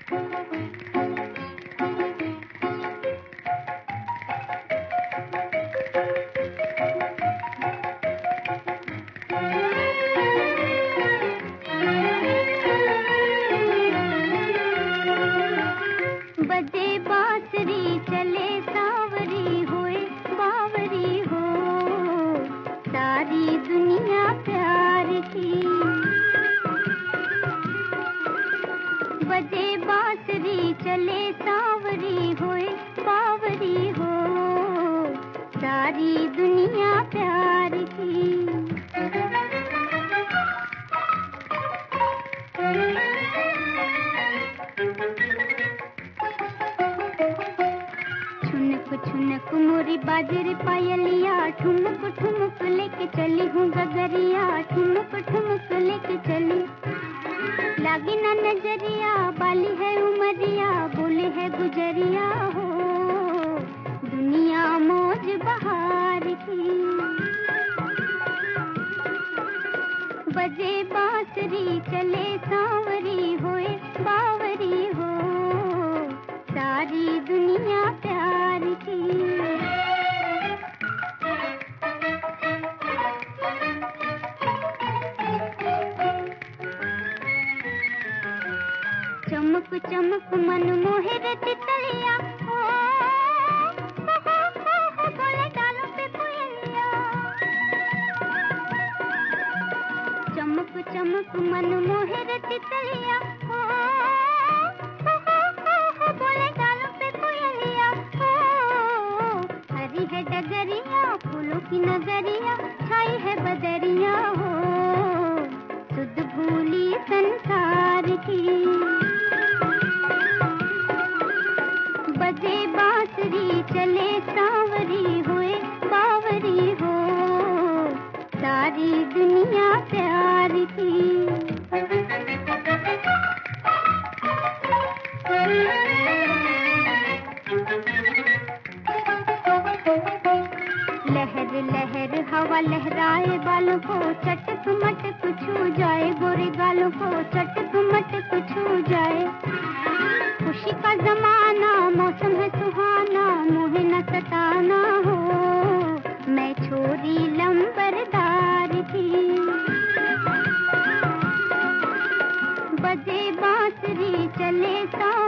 बजे बांसुरी चले सांवरी होए बावरी हो, सारी दुनिया प्यार की। बजे बांसुरी चले सांवरी होए बावरी हो, सारी दुनिया प्यार की। ठुनक मोरी बाजरी पायलिया, ठुमक ठुमक लेके चली हूँ गगरिया, ठुमक ठुमक लेके चली। लागी ना नजरिया, बाली है उमरिया, बोले है गुजरिया हो, दुनिया मौज बहार की। बजे बांसुरी चले सांवरी होए बावरी हो, सारी दुनिया प्यार की। चमक चमक मन मोहे रे तितलिया, हो बोले डालों पे कोयलिया। चमक चमक मन मोहे रे तितलिया, हो बोले डालों पे कोयलिया। हो हरी है डगरिया, फूलों की नगरिया, छाई है बदरिया हो, सुध भूली संसार की। बजे बांसुरी चले सांवरी होए बावरी हो, सारी दुनिया प्यार की। लहर लहर हवा लहराए बालों को, चटक मटक छू जाए गोरे गालों को, चटक मटक छू जाए। खुशी का जमाना, मौसम है सुहाना, मुझे न सताना हो, मैं छोरी लंबरदार की। बजे बांसुरी चले